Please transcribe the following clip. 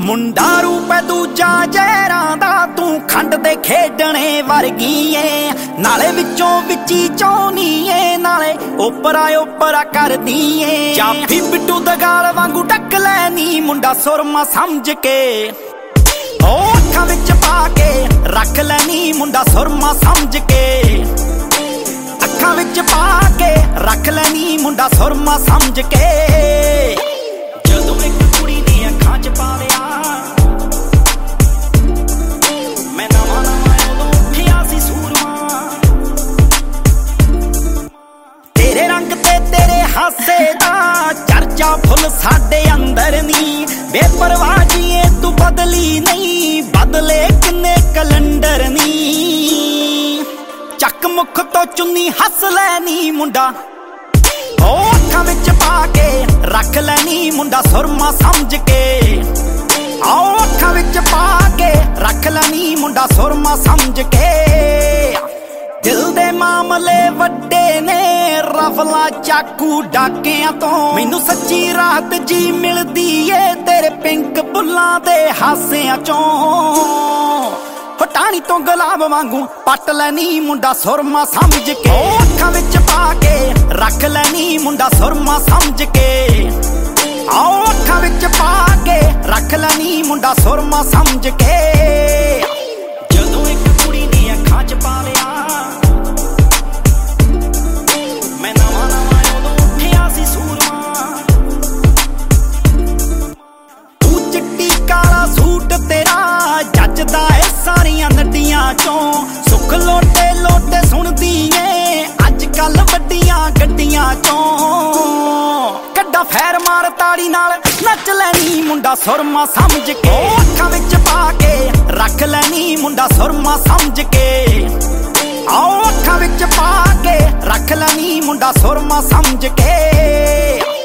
ਮੁੰਡਾ ਰੂਪ ਦੂਜਾ ਜ਼ਹਿਰਾਂ ਦਾ ਤੂੰ ਖੰਡ ਦੇ ਖੇਡਣੇ ਵਰਗੀ ਏ ਨਾਲੇ ਵਿੱਚੋਂ ਵਿੱਚੀ ਚਾਉਣੀ ਏ ਨਾਲੇ ਓਪਰਾ ਕਰਦੀ ਏ ਚਾਫੀ ਬਿੱਟੂ ਦਗਾਲ ਵਾਂਗੂ ਟੱਕ ਲੈਨੀ ਮੁੰਡਾ ਸੁਰਮਾ ਸਮਝ ਕੇ ਉਹ ਅੱਖਾਂ ਵਿੱਚ ਪਾ ਕੇ ਰੱਖ ਲੈਨੀ ਮੁੰਡਾ ਸੁਰਮਾ ਸਮਝ ਕੇ ਅੱਖਾਂ ਵਿੱਚ ਪਾ ਕੇ ਰੱਖ ਲੈਨੀ ਮੁੰਡਾ ਸੁਰਮਾ ਸਮਝ ਕੇ ਜਦੋਂ ਇੱਕ ਕੁੜੀ ਨੇ ਅੱਖਾਂ 'ਚ ਪਾ ਲਿਆ ਮੈਂ ਨਵਾਂ ਉਦੋਂ ਉੱਠਿਆ ਸੀ ਸੂਰਮਾ ਤੇਰੇ ਰੰਗ ਤੇ ਤੇਰੇ ਹਾਸੇ ਦਾ ਚਰਚਾ ਫੁੱਲ ਸਾਡੇ ਅੰਦਰ ਨੀ ਬੇਪਰਵਾਹ ਜੀਏ ਤੂੰ ਬਦਲੀ ਨਹੀਂ ਬਦਲੇ ਕਿੰਨੇ ਕੈਲੰਡਰ ਨੀ ਚੱਕ ਮੁੱਖ ਤੋਂ ਚੁੰਨੀ ਹੱਸ ਲੈਨੀ ਮੁੰਡਾ ਉਹ ਅੱਖਾਂ ਵਿੱਚ ਪਾ ਕੇ ਰੱਖ ਲੈਨੀ ਮੁੰਡਾ ਸੁਰਮਾ ਸਮਝ ਕੇ ਆਓ ਅੱਖਾਂ ਵਿੱਚ ਪਾ ਕੇ ਰੱਖ ਲੈਨੀ ਮੁੰਡਾ ਸੁਰਮਾ ਸਮਝ ਕੇ ਦਿਲ ਦੇ ਮਾਮਲੇ ਵੱਡੇ ਨੇ ਰਫਲਾ ਚਾਕੂ ਡਾਕਿਆਂ ਤੋਂ ਮੈਨੂੰ ਸੱਚੀ ਰਾਹਤ ਜੀ ਮਿਲਦੀ ਏ ਤੇਰੇ ਪਿੰਕ ਬੁੱਲਾਂ ਦੇ ਹਾਸਿਆਂ ਚੋਂ ਹਟਾਣੀ ਤੋਂ ਗੁਲਾਬ ਵਾਂਗੂ ਪੱਟ ਲੈਨੀ ਮੁੰਡਾ ਸੁਰਮਾ ਸਮਝ ਕੇ ਉਹ ਅੱਖਾਂ ਵਿੱਚ ਪਾ ਕੇ ਰੱਖ ਲੈਨੀ ਮੁੰਡਾ ਸੁਰਮਾ ਸਮਝ ਕੇ ਆਓ ਅੱਖਾਂ ਵਿੱਚ ਪਾ ਕੇ ਰੱਖ ਲੈਨੀ ਮੁੰਡਾ ਸੁਰਮਾ ਸਮਝ ਕੇ ਜਦੋਂ ਇੱਕ ਕੁੜੀ ਨੇ ਅੱਖਾਂ 'ਚ ਪਾ ਲਿਆ ਮੈਂ ਨਵਾਂ ਉਦੋਂ ਉੱਠਿਆ ਸੀ ਸੂਰਮਾ ਤੂੰ ਚਿੱਟੀ ਕਾਲਾ ਸੂਟ ਤੇਰਾ ਜੱਜਦਾ ਏ ਸਾਰੀਆਂ ਨੱਡੀਆਂ ਚੋਂ ਸੁੱਖ ਲੋਟੇ ਸੁਣਦੀ ਏ ਅੱਜ ਕੱਲ ਵੱਡੀਆਂ ਗੱਡੀਆਂ ਚੋਂ ਕੱਡਾ ਫੈਰ ਮਾਰ ਤਾੜੀ ਨਾਲ ਨੱਚ ਲੈਨੀ ਮੁੰਡਾ ਸੁਰਮਾ ਸਮਝ ਕੇ ਉਹ ਅੱਖਾਂ ਵਿੱਚ ਪਾ ਕੇ ਰੱਖ ਲੈਨੀ ਮੁੰਡਾ ਸੁਰਮਾ ਸਮਝ ਕੇ ਆਓ ਅੱਖਾਂ ਵਿੱਚ ਪਾ ਕੇ ਰੱਖ ਲੈਨੀ ਮੁੰਡਾ ਸੁਰਮਾ ਸਮਝ ਕੇ